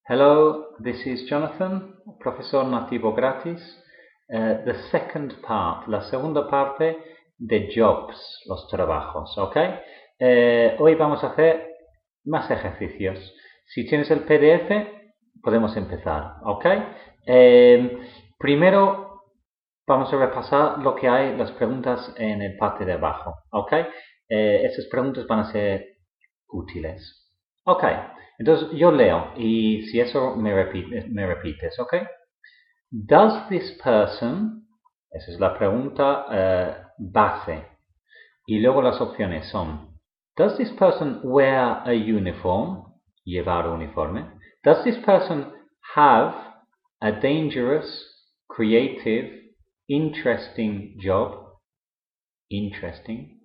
Hello, this is Jonathan, profesor nativo gratis. The second part, la segunda parte de jobs, los trabajos, ¿ok? Hoy vamos a hacer más ejercicios. Si tienes el PDF, podemos empezar, ¿ok? Primero vamos a repasar lo que hay, las preguntas en el parte de abajo, ¿ok? Estas preguntas van a ser útiles. Ok, entonces yo leo y si eso me repites, ¿ok? Does this person, esa es la pregunta base, y luego las opciones son, does this person wear a uniform, llevar uniforme? Does this person have a dangerous, creative, interesting job? Interesting.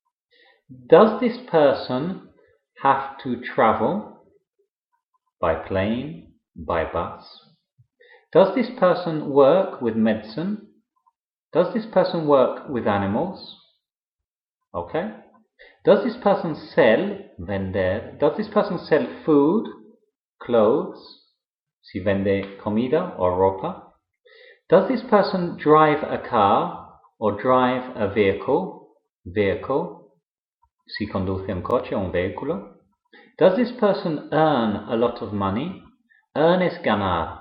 Does this person have to travel by plane, by bus? Does this person work with medicine? Does this person work with animals? Okay. Does this person sell, vender? Does this person sell food, clothes? Si vende comida o ropa. Does this person drive a car or drive a vehicle? Vehicle. Si conduce un coche o un vehículo. Does this person earn a lot of money? Earn es ganar.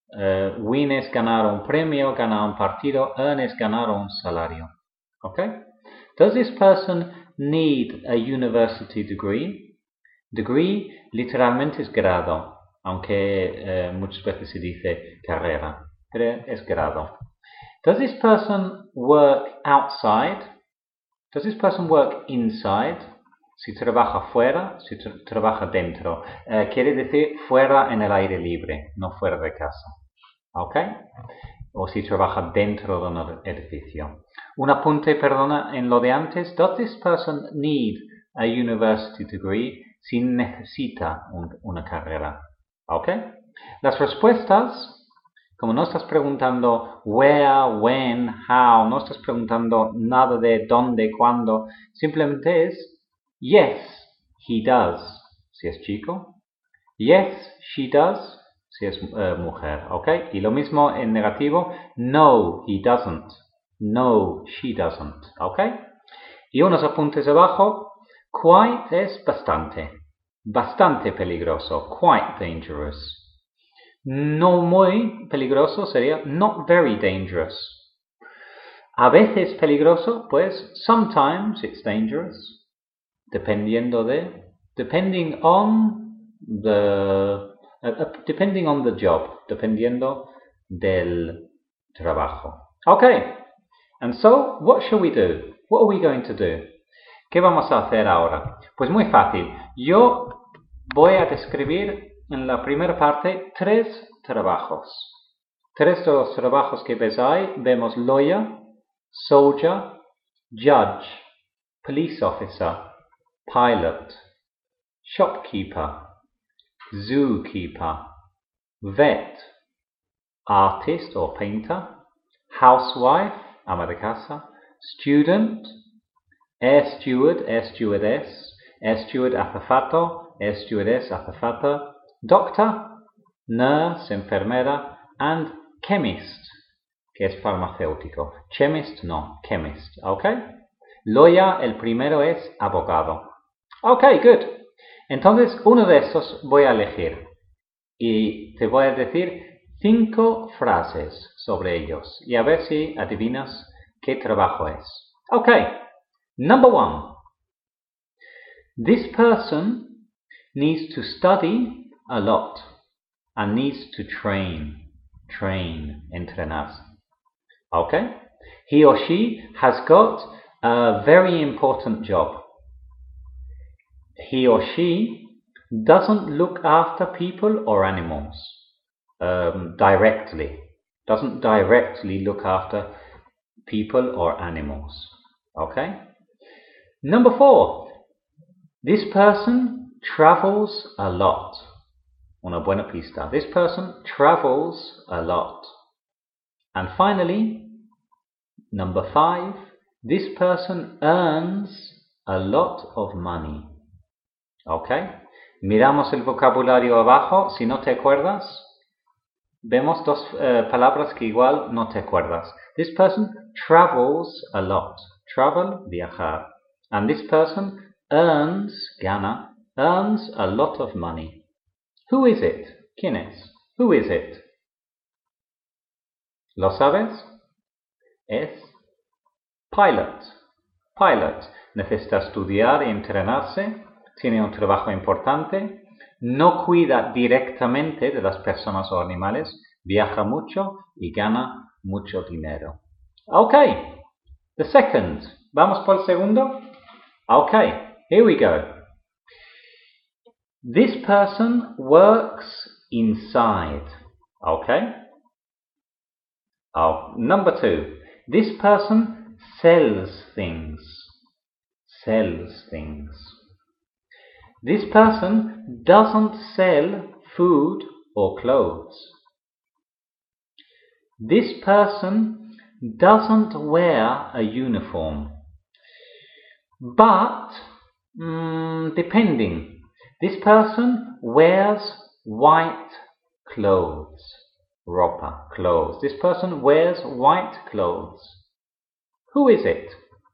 Win es ganar un premio, ganar un partido. Earn es ganar un salario. Okay? Does this person need a university degree? Degree literalmente es grado, aunque muchas veces se dice carrera, pero es grado. Does this person work outside? Does this person work inside? Si trabaja fuera, si trabaja dentro. Quiere decir fuera en el aire libre, no fuera de casa. ¿Ok? O si trabaja dentro de un edificio. Un apunte, perdona, en lo de antes. Does this person need a university degree? Si necesita una carrera. ¿Ok? Las respuestas, como no estás preguntando where, when, how, no estás preguntando nada de dónde, cuándo, simplemente es yes, he does, si es chico. Yes, she does, si es mujer, ¿ok? Y lo mismo en negativo, no, he doesn't. No, she doesn't, ¿ok? Y unos apuntes abajo, quite es bastante. Bastante peligroso, quite dangerous. No muy peligroso sería not very dangerous. A veces peligroso, pues sometimes it's dangerous. Depending on the job, dependiendo del trabajo. Okay, and so what shall we do? What are we going to do? ¿Qué vamos a hacer ahora? Pues muy fácil. Yo voy a describir en la primera parte 3 trabajos. 3 de los trabajos que ves ahí, vemos lawyer, soldier, judge, police officer, pilot, shopkeeper, zookeeper, vet, artist or painter, housewife, ama de casa, student, air steward, air stewardess, air steward azafato, air stewardess azafata, doctor, nurse, enfermera, and chemist, que es farmacéutico. Chemist no, chemist, ¿ok? Lawyer, el primero es abogado. Ok, good. Entonces, uno de estos voy a elegir y te voy a decir 5 frases sobre ellos y a ver si adivinas qué trabajo es. Ok, number 1. This person needs to study a lot and needs to train, entrenar. Okay? He or she has got a very important job. He or she doesn't look after people or animals directly. Doesn't directly look after people or animals. Okay? Number 4. This person travels a lot. Una buena pista. This person travels a lot. And finally, number 5. This person earns a lot of money. Okay? Miramos el vocabulario abajo. Si no te acuerdas, vemos dos palabras que igual no te acuerdas. This person travels a lot. Travel, viajar. And this person earns, gana, earns a lot of money. Who is it? ¿Quién es? Who is it? ¿Lo sabes? Es pilot. Pilot. Necesita estudiar y entrenarse. Tiene un trabajo importante. No cuida directamente de las personas o animales. Viaja mucho y gana mucho dinero. Okay. The second. ¿Vamos por el segundo? Okay. Here we go. This person works inside. Okay. Number 2. This person sells things. Sells things. This person doesn't sell food or clothes. This person doesn't wear a uniform. But, depending, this person wears white clothes. Ropa, clothes. This person wears white clothes. Who is it?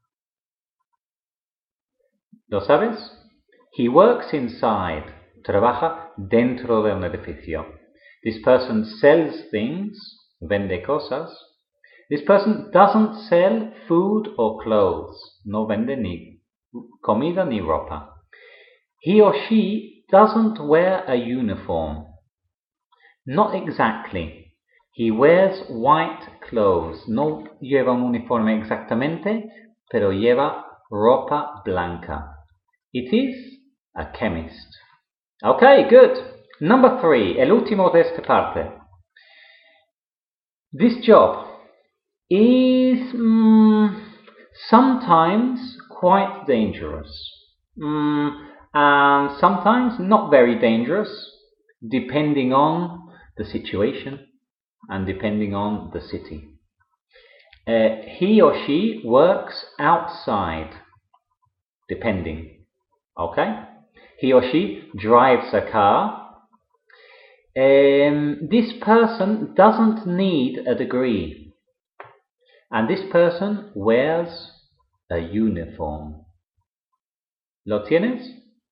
¿Lo sabes? He works inside. Trabaja dentro de un edificio. This person sells things. Vende cosas. This person doesn't sell food or clothes. No vende ni comida ni ropa. He or she doesn't wear a uniform. Not exactly. He wears white clothes. No lleva un uniforme exactamente, pero lleva ropa blanca. It is a chemist. Okay, good. Number 3, el último de esta parte. This job is sometimes quite dangerous. And sometimes not very dangerous, depending on the situation and depending on the city. He or she works outside, depending. Okay? He or she drives a car. This person doesn't need a degree. And this person wears a uniform. ¿Lo tienes?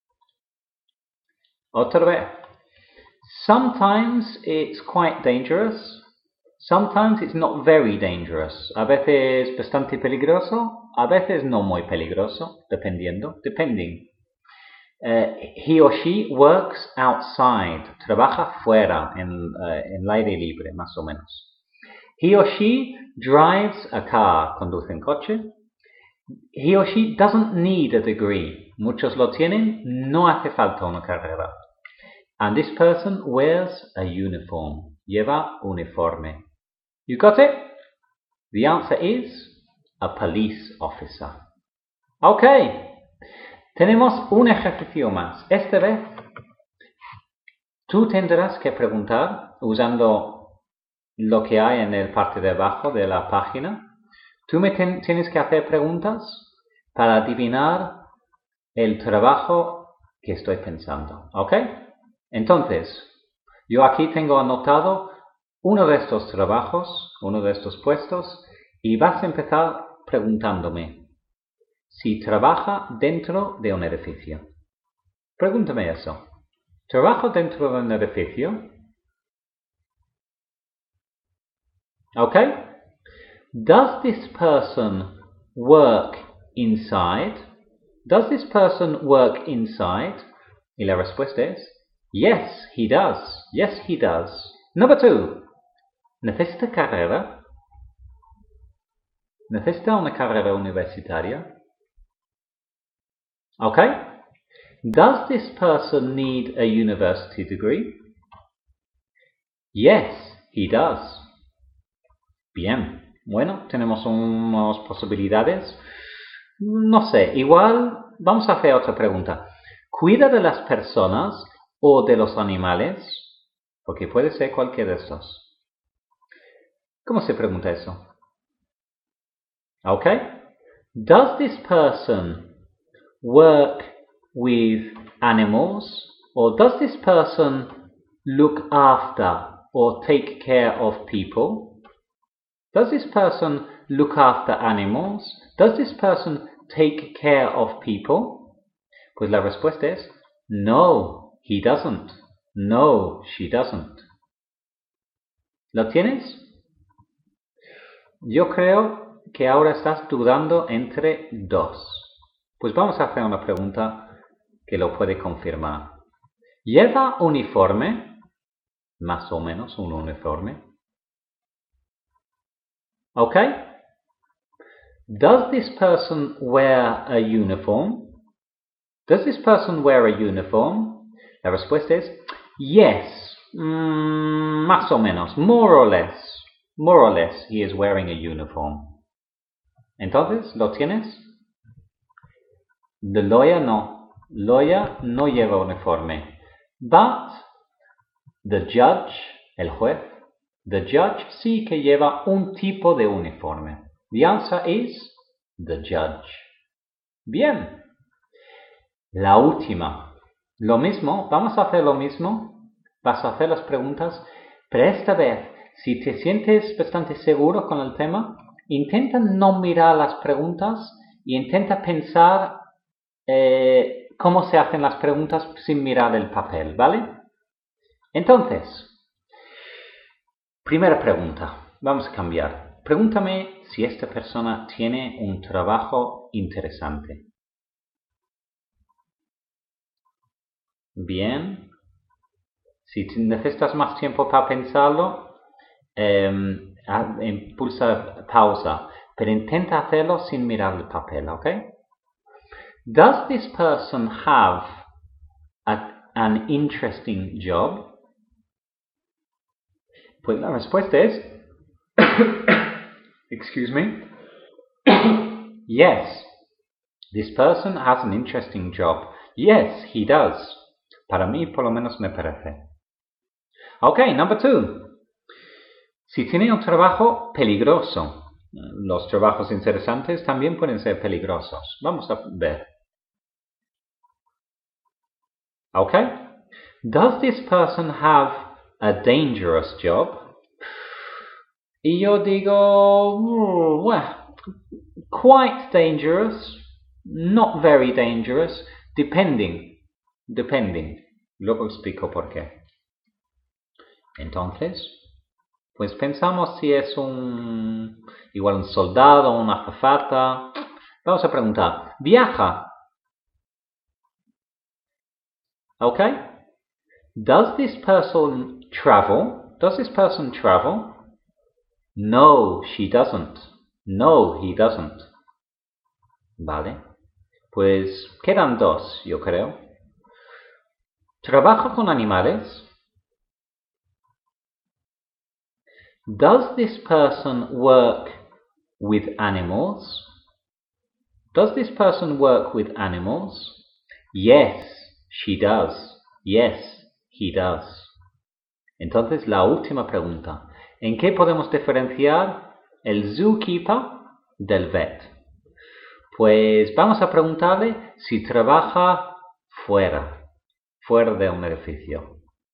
Otra vez. Sometimes it's quite dangerous. Sometimes it's not very dangerous. A veces bastante peligroso. A veces no muy peligroso. Dependiendo. Depending. He or she works outside. Trabaja fuera, en el aire libre, más o menos. He or she drives a car. Conduce un coche. He or she doesn't need a degree. Muchos lo tienen. No hace falta una carrera. And this person wears a uniform. Lleva uniforme. You got it? The answer is a police officer. Okay. Tenemos un ejercicio más. Esta vez tú tendrás que preguntar usando lo que hay en el parte de abajo de la página. Tú me tienes que hacer preguntas para adivinar el trabajo que estoy pensando. ¿Ok? Entonces, yo aquí tengo anotado uno de estos trabajos, uno de estos puestos, y vas a empezar preguntándome si trabaja dentro de un edificio. Pregúntame eso. ¿Trabajo dentro de un edificio? Okay? Does this person work inside? Does this person work inside? Y la respuesta es yes, he does. Yes, he does. Number 2. ¿Necesita carrera? ¿Necesita una carrera universitaria? Okay. Does this person need a university degree? Yes, he does. Bien. Bueno, tenemos unas posibilidades. No sé, igual vamos a hacer otra pregunta. ¿Cuida de las personas o de los animales? Porque puede ser cualquiera de estos. ¿Cómo se pregunta eso? Okay. Does this person work with animals or does this person look after or take care of people? Does this person look after animals? Does this person take care of people? Pues la respuesta es no, he doesn't. No, she doesn't. ¿Lo tienes? Yo creo que ahora estás dudando entre dos. Pues vamos a hacer una pregunta que lo puede confirmar. ¿Lleva uniforme? Más o menos un uniforme. Okay? Does this person wear a uniform? Does this person wear a uniform? La respuesta es yes. Más o menos. More or less. More or less he is wearing a uniform. Entonces, ¿lo tienes? The lawyer no. Lawyer no lleva uniforme. But the judge, el juez, the judge sí que lleva un tipo de uniforme. The answer is the judge. Bien. La última. Lo mismo, vamos a hacer lo mismo. Vas a hacer las preguntas, pero esta vez, si te sientes bastante seguro con el tema, intenta no mirar las preguntas y intenta pensar cómo se hacen las preguntas sin mirar el papel, ¿vale? Entonces, primera pregunta. Vamos a cambiar. Pregúntame si esta persona tiene un trabajo interesante. Bien. Si necesitas más tiempo para pensarlo, pulsa pausa. Pero intenta hacerlo sin mirar el papel, ¿ok? Does this person have an interesting job? Pues la respuesta es excuse me. Yes. This person has an interesting job. Yes, he does. Para mí, por lo menos, me parece. Okay, number 2. Si tiene un trabajo peligroso. Los trabajos interesantes también pueden ser peligrosos. Vamos a ver. Okay. Does this person have a dangerous job? Y yo digo, well, quite dangerous, not very dangerous, depending. Luego explico por qué. Entonces, pues pensamos si es igual un soldado, una azafata. Vamos a preguntar, ¿viaja? Okay. Does this person travel? Does this person travel? No, she doesn't. No, he doesn't. Vale. Pues quedan dos, yo creo. ¿Trabaja con animales? Does this person work with animals? Does this person work with animals? Yes, she does. Yes, he does. Entonces, la última pregunta. ¿En qué podemos diferenciar el zookeeper del vet? Pues vamos a preguntarle si trabaja fuera de un edificio.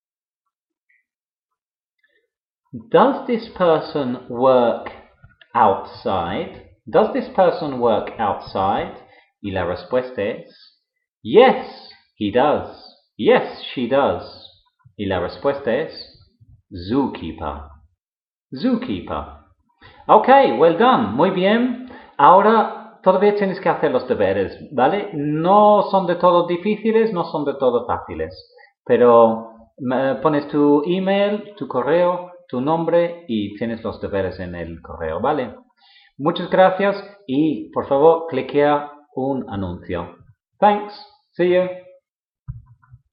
Does this person work outside? Does this person work outside? Y la respuesta es yes, he does. Yes, she does. Y la respuesta es zookeeper. Zookeeper. Okay, well done. Muy bien. Ahora todavía tienes que hacer los deberes, ¿vale? No son de todo difíciles, no son de todo fáciles. Pero pones tu email, tu correo, tu nombre y tienes los deberes en el correo, ¿vale? Muchas gracias y por favor cliquea un anuncio. Thanks. See you.